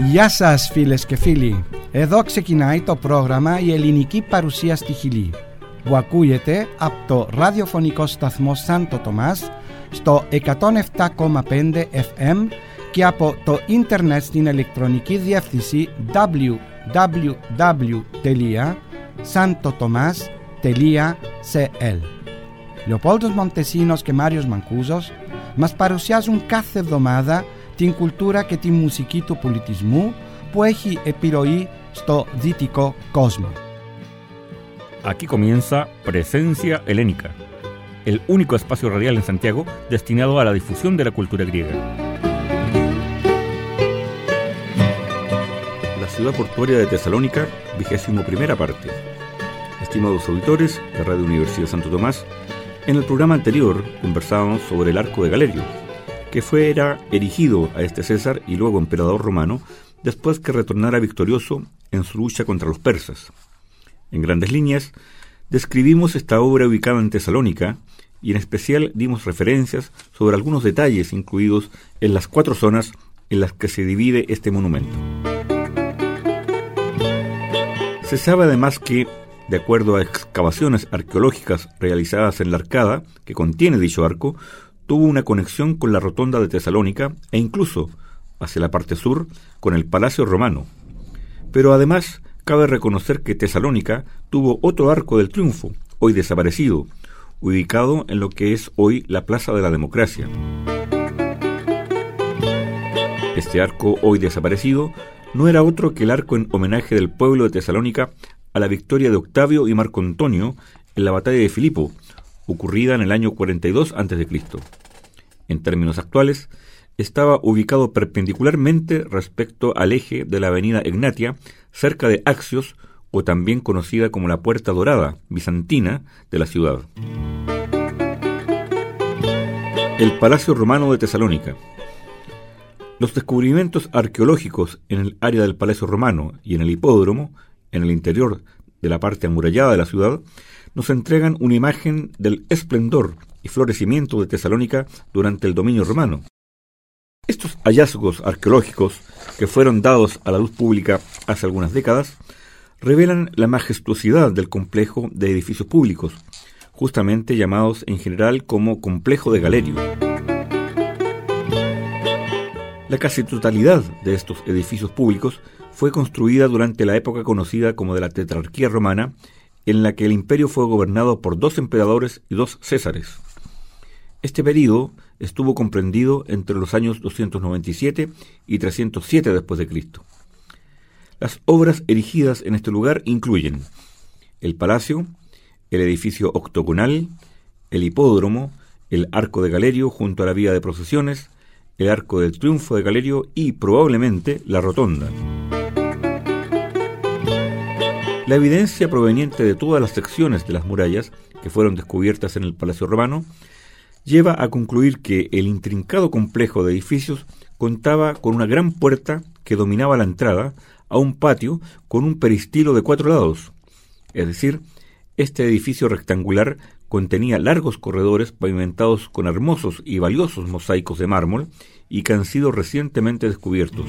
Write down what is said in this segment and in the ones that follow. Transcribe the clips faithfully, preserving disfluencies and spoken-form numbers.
Γεια σας φίλες και φίλοι. Εδώ ξεκινάει το πρόγραμμα «Η ελληνική παρουσία στη Χιλή», που ακούγεται από το ραδιοφωνικό σταθμό Σάντο Τομάς στο εκατόν επτά κόμμα πέντε εφ εμ και από το ίντερνετ στην ηλεκτρονική διεύθυνση double-u double-u double-u τελεία santo tomas τελεία c l. Λεοπόλδος Μοντεσίνος και Μάριος Μανκούζος μας παρουσιάζουν κάθε εβδομάδα την κουλτούρα και τη μουσική του πολιτισμού που έχει επιρροή στο δυτικό κόσμο. Aquí comienza Presencia Helénica, el único espacio radial en Santiago destinado a la difusión de la cultura griega. La ciudad portuaria de Tesalónica, vigésimo primera parte. Estimados auditores de Radio Universidad Santo Tomás, en el programa anterior conversábamos sobre el arco de Galerio, que fuera erigido a este César y luego emperador romano después que retornara victorioso en su lucha contra los persas. En grandes líneas, describimos esta obra ubicada en Tesalónica y en especial dimos referencias sobre algunos detalles incluidos en las cuatro zonas en las que se divide este monumento. Se sabe además que, de acuerdo a excavaciones arqueológicas realizadas en la arcada que contiene dicho arco, tuvo una conexión con la rotonda de Tesalónica e incluso, hacia la parte sur, con el Palacio Romano. Pero además, cabe reconocer que Tesalónica tuvo otro arco del triunfo, hoy desaparecido, ubicado en lo que es hoy la Plaza de la Democracia. Este arco, hoy desaparecido, no era otro que el arco en homenaje del pueblo de Tesalónica a la victoria de Octavio y Marco Antonio en la batalla de Filipo, ocurrida en el año cuarenta y dos antes de Cristo. En términos actuales, estaba ubicado perpendicularmente respecto al eje de la avenida Egnatia, cerca de Axios, o también conocida como la Puerta Dorada, bizantina, de la ciudad. El Palacio Romano de Tesalónica. Los descubrimientos arqueológicos en el área del Palacio Romano y en el hipódromo, en el interior de la parte amurallada de la ciudad, nos entregan una imagen del esplendor y florecimiento de Tesalónica durante el dominio romano. Estos hallazgos arqueológicos, que fueron dados a la luz pública hace algunas décadas, revelan la majestuosidad del complejo de edificios públicos, justamente llamados en general como Complejo de Galerio. La casi totalidad de estos edificios públicos fue construida durante la época conocida como de la Tetrarquía Romana, en la que el imperio fue gobernado por dos emperadores y dos césares. Este período estuvo comprendido entre los años doscientos noventa y siete y trescientos siete después de Cristo. Las obras erigidas en este lugar incluyen el palacio, el edificio octogonal, el hipódromo, el arco de Galerio junto a la vía de procesiones, el arco del triunfo de Galerio y probablemente la rotonda. La evidencia proveniente de todas las secciones de las murallas que fueron descubiertas en el Palacio Romano lleva a concluir que el intrincado complejo de edificios contaba con una gran puerta que dominaba la entrada a un patio con un peristilo de cuatro lados. Es decir, este edificio rectangular contenía largos corredores pavimentados con hermosos y valiosos mosaicos de mármol y que han sido recientemente descubiertos.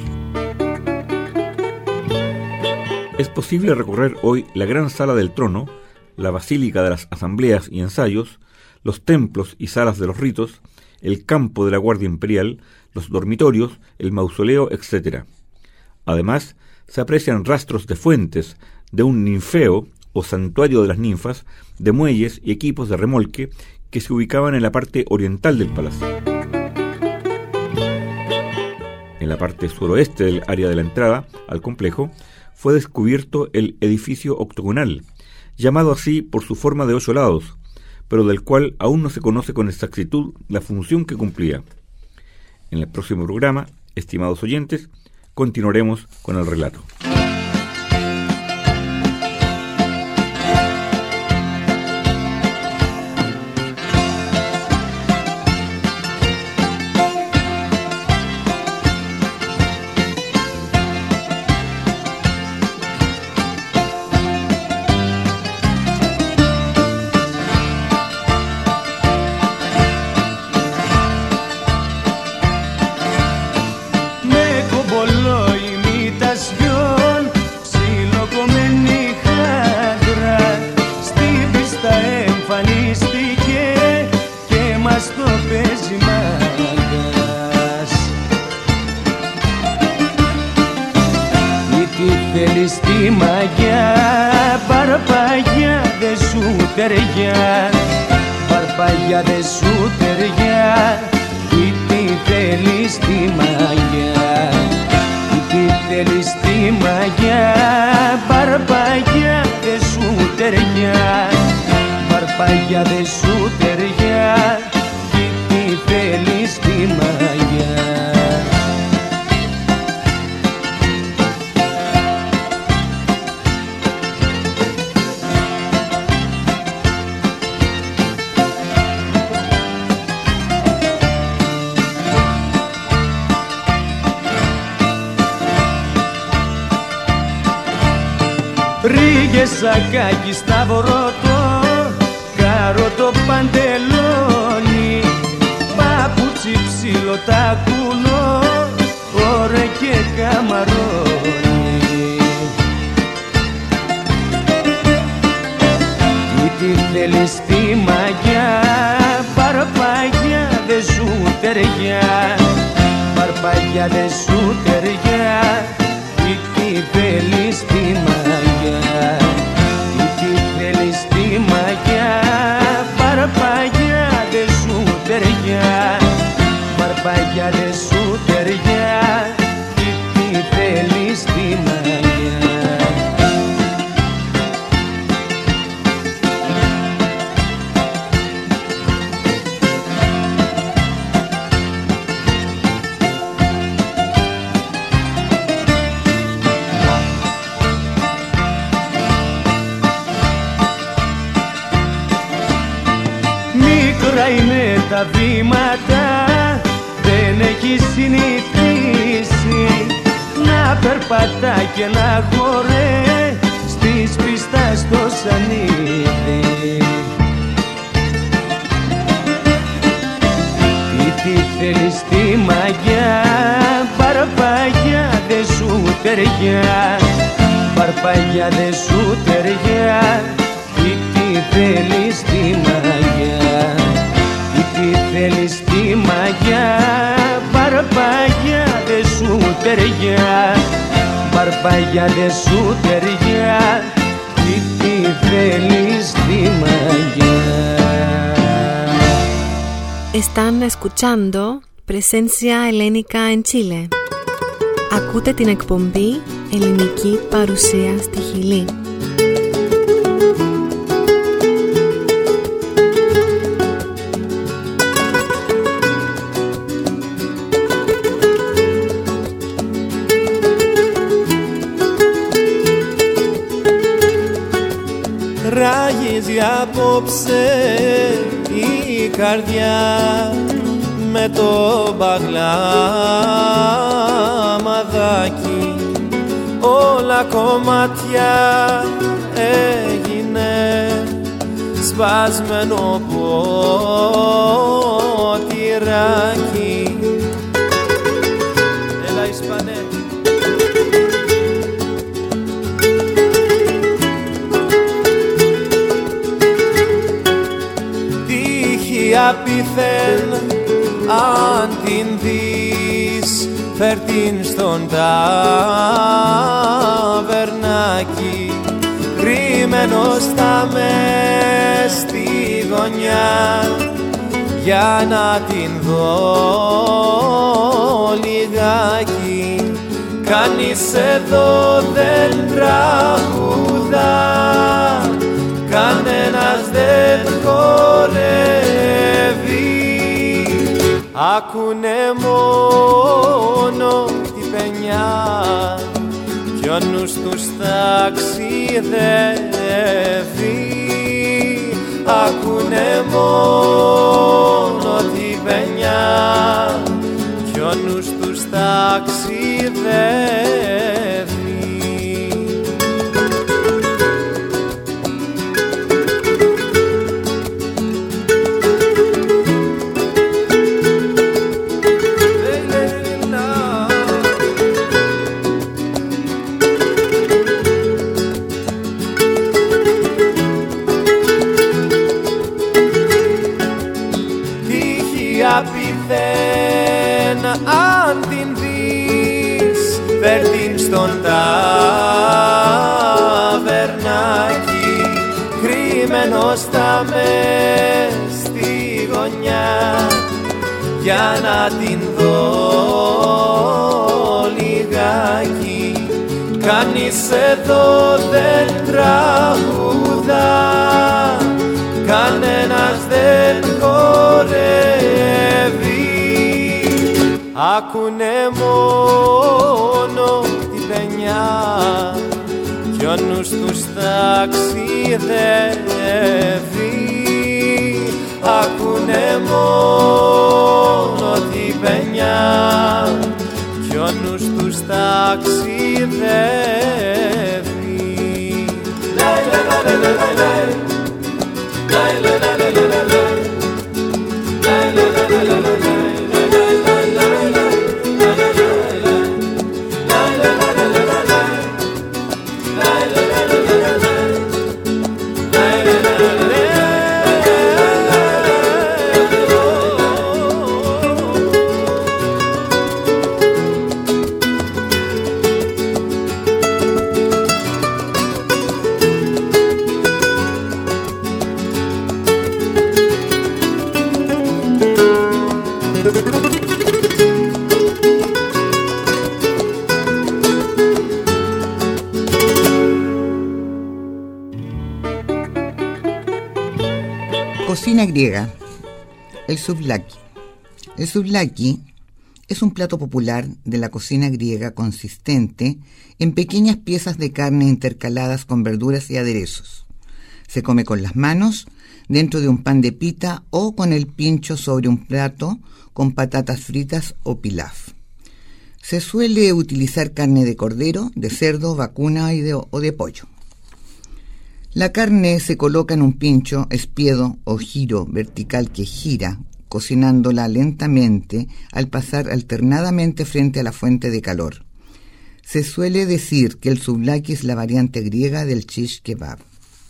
Es posible recorrer hoy la gran sala del trono, la basílica de las asambleas y ensayos, los templos y salas de los ritos, el campo de la Guardia Imperial, los dormitorios, el mausoleo, etcétera. Además, se aprecian rastros de fuentes, de un ninfeo o santuario de las ninfas, de muelles y equipos de remolque que se ubicaban en la parte oriental del palacio. En la parte suroeste del área de la entrada al complejo fue descubierto el edificio octogonal, llamado así por su forma de ocho lados, pero del cual aún no se conoce con exactitud la función que cumplía. En el próximo programa, estimados oyentes, continuaremos con el relato. Βαρπαγιά δε σου ταιριά, ή τι θέλεις τη μαγιά, ή τι θέλεις τη μαγιά. Βαρπαγιά δε σου ταιριά, βαρπαγιά δε σου ταιριά, ή τι θέλεις τη μαγιά. Ρίγες σακάκι σταυρωτό, καρότο παντελόνι, παπούτσι ψηλό τακουνό, ωρε και καμαρόνι. Τι τι θέλεις τη μαγιά, βαρπαγιά δε σου ταιριά, βαρπαγιά δε σου ταιριά, τι τι θέλεις τη μαγιά, τι τι θέλεις τη μαγιά. Βαρπαγιά δε σου ταιριά, βαρπαγιά δε σου ταιριά, τι τι θέλεις τη μαγιά. Είναι τα βήματα, δεν έχει συνηθίσει να περπατά και να χωρέ στις πίστας στο σανίδι. Τι τι θέλεις τη μαγιά, βαρπαγιά δε σου ταιριά, βαρπαγιά δε σου ταιριά, τι τι θέλεις τη μαγιά, τι θέλεις τη μαγιά. Βαρπαγιά δε σου ταιριά, βαρπαγιά δε σου ταιριά, τι τι θέλεις τη μαγιά. Están escuchando Presencia Helénica en Chile. Ακούτε την εκπομπή Ελληνική Παρουσία στη Χιλή. Ράγιζει απόψε η καρδιά με το μπαγλαμαδάκι, όλα κομμάτια έγινε σπασμένο ποτηράκι. Έλα Ισπανέ. Απίθεν αν την δεις, φέρ' την στον ταβερνάκι, κρυμμένο στα μες στη γωνιά, για να την δω λιγάκι. Κανείς εδώ δεν τραγουδά, κανένας δεν χορεύει, άκουνε μόνο τη παινιά κι ο νους τους ταξιδεύει. Άκουνε μόνο τη παινιά κι ο νους τους ταξιδεύει. χρονιά για να την δω λιγάκι. Κανείς εδώ δεν τραγουδά, κανένας δεν χορεύει. Άκουνε μόνο την παινιά κι ο νους τους ταξιδεύει. Άκουνε μόνο την παινιά κι ο νους τους ταξιδεύει. Λαϊ λαϊ λαϊ λαϊ λαϊ λαϊ λαϊ λαϊ λαϊ λαϊ λαϊ. Cocina griega. El souvlaki. El souvlaki es un plato popular de la cocina griega consistente en pequeñas piezas de carne intercaladas con verduras y aderezos. Se come con las manos, dentro de un pan de pita o con el pincho sobre un plato con patatas fritas o pilaf. Se suele utilizar carne de cordero, de cerdo, vacuna y de, o de pollo. La carne se coloca en un pincho, espiedo o giro vertical que gira, cocinándola lentamente al pasar alternadamente frente a la fuente de calor. Se suele decir que el souvlaki es la variante griega del shish kebab.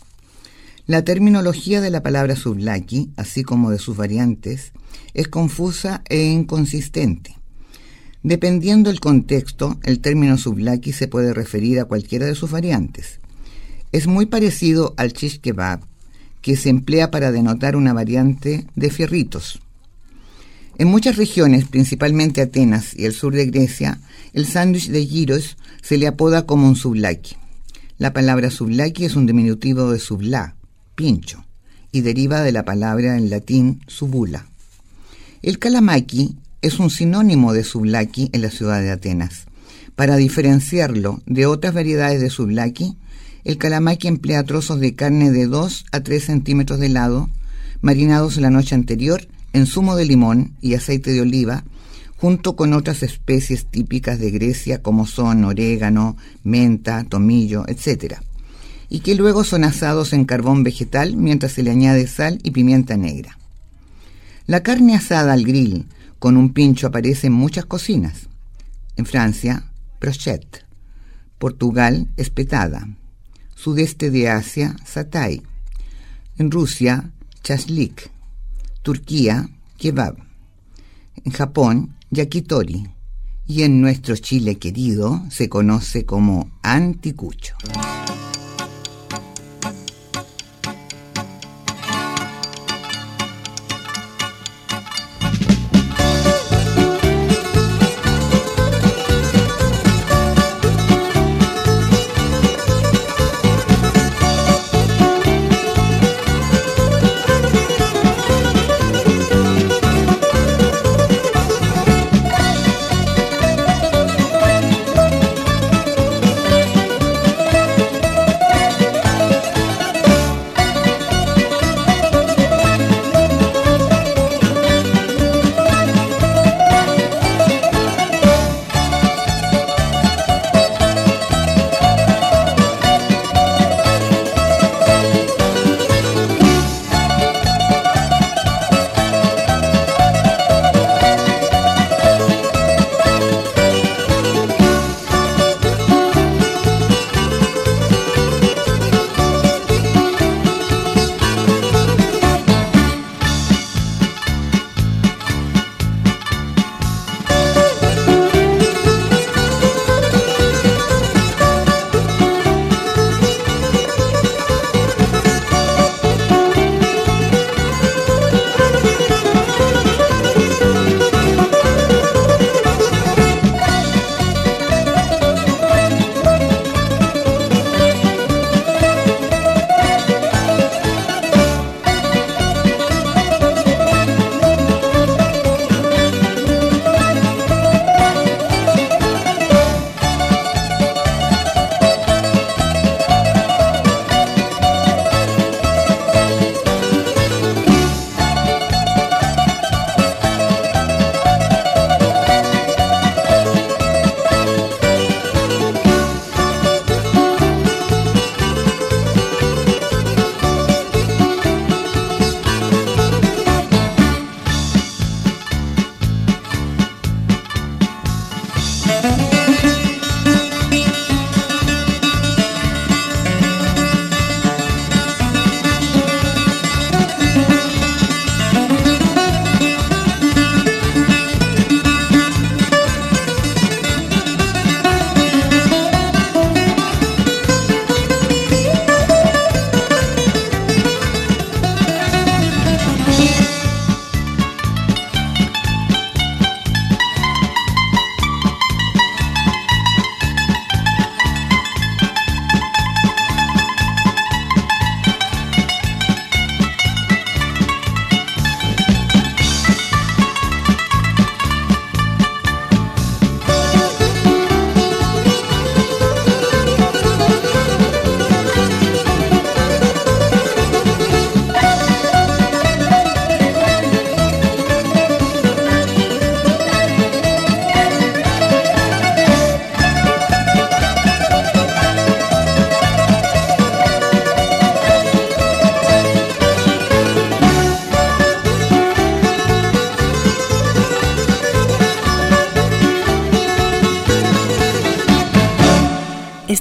La terminología de la palabra souvlaki, así como de sus variantes, es confusa e inconsistente. Dependiendo del contexto, el término souvlaki se puede referir a cualquiera de sus variantes. Es muy parecido al shish kebab, que se emplea para denotar una variante de fierritos. En muchas regiones, principalmente Atenas y el sur de Grecia, el sándwich de gyros se le apoda como un souvlaki. La palabra souvlaki es un diminutivo de souvla, pincho, y deriva de la palabra en latín subula. El kalamaki es un sinónimo de souvlaki en la ciudad de Atenas. Para diferenciarlo de otras variedades de souvlaki, el kalamaki emplea trozos de carne de dos a tres centímetros de lado, marinados la noche anterior en zumo de limón y aceite de oliva, junto con otras especies típicas de Grecia como son orégano, menta, tomillo, etcétera, y que luego son asados en carbón vegetal mientras se le añade sal y pimienta negra. La carne asada al grill con un pincho aparece en muchas cocinas. En Francia, brochette. Portugal, espetada. Sudeste de Asia, satay. En Rusia, chashlik. Turquía, kebab. En Japón, yakitori. Y en nuestro Chile querido se conoce como anticucho.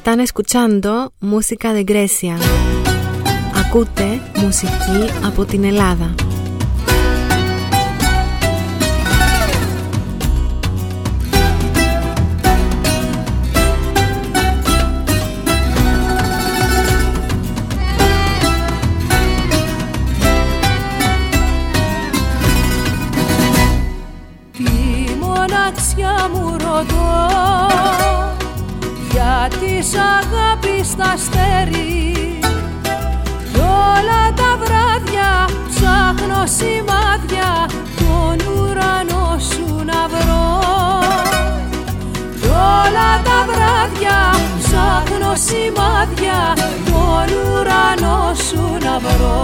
Están escuchando música de Grecia. Ακούτε μουσική από την Ελλάδα. Μου ρωτώ γιατί σ' αγάπη στα αστέρι κι όλα τα βράδια ψάχνω σημάδια τον ουρανό σου να βρω κι όλα τα βράδια ψάχνω σημάδια τον ουρανό σου να βρω.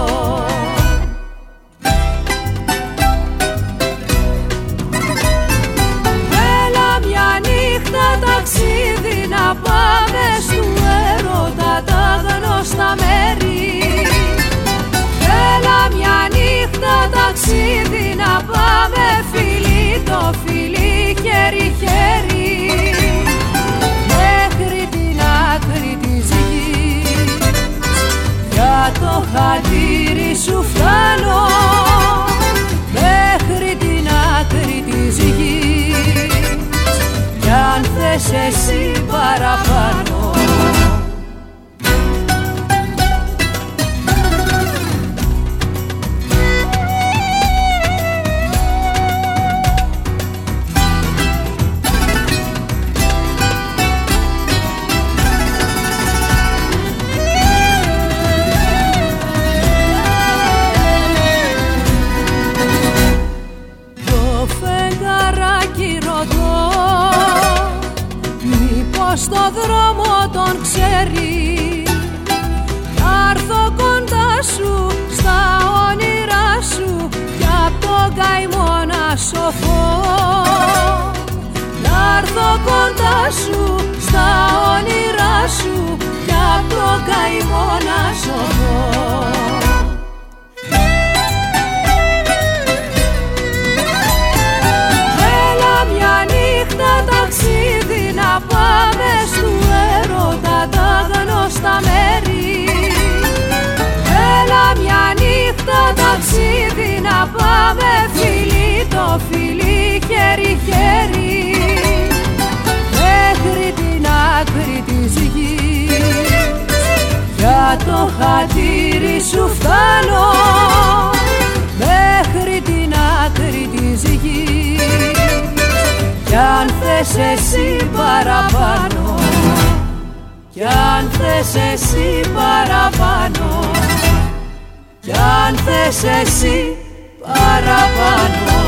Ταξίδι να πάμε στου έρωτα τα γνωστά μέρη. Έλα μια νύχτα ταξίδι να πάμε φιλί το φιλί χέρι χέρι μέχρι την άκρη της γης. Για το χατήρι σου φτάνω μέχρι την άκρη της γης κι αν θες εσύ παραπάνω. Το φεγγαράκι ρωτώ στο δρόμο τον ξέρει. Να έρθω κοντά σου στα όνειρά σου κι απ' τον καημό να σωθώ. Να έρθω κοντά σου στα όνειρά σου κι απ' τον καημό να σωθώ. Ταξίδι να πάμε στου έρωτα τα γνωστά μέρη. Έλα μια νύχτα ταξίδι να πάμε φιλί το φιλί χέρι χέρι μέχρι την άκρη της γης. Για το χατήρι σου φτάνω μέχρι την άκρη της γης κι αν θες εσύ παραπάνω, κι αν θες εσύ παραπάνω, κι αν θες εσύ παραπάνω.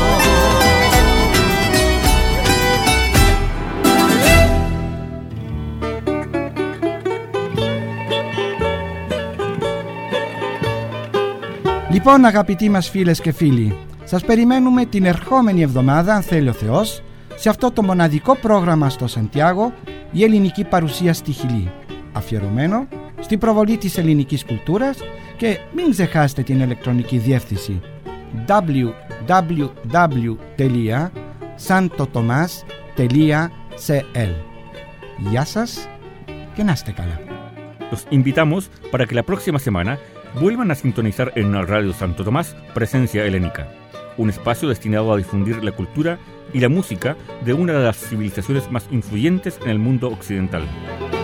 Λοιπόν, αγαπητοί μας φίλες και φίλοι, σας περιμένουμε την ερχόμενη εβδομάδα, αν θέλει ο Θεός, σε αυτό το μοναδικό πρόγραμμα στο Σαντιάγο, η ελληνική παρουσία στη Χιλή, αφιερωμένο στην προβολή της ελληνικής κουλτούρας, και μην ξεχάσετε την ηλεκτρονική διεύθυνση double-u double-u double-u τελεία santotomas τελεία c l. Γεια σας και να είστε καλά. Los invitamos para que la próxima semana vuelvan a sintonizar en Radio Santo Tomás Presencia Helénica, un espacio destinado a difundir la cultura y la música de una de las civilizaciones más influyentes en el mundo occidental.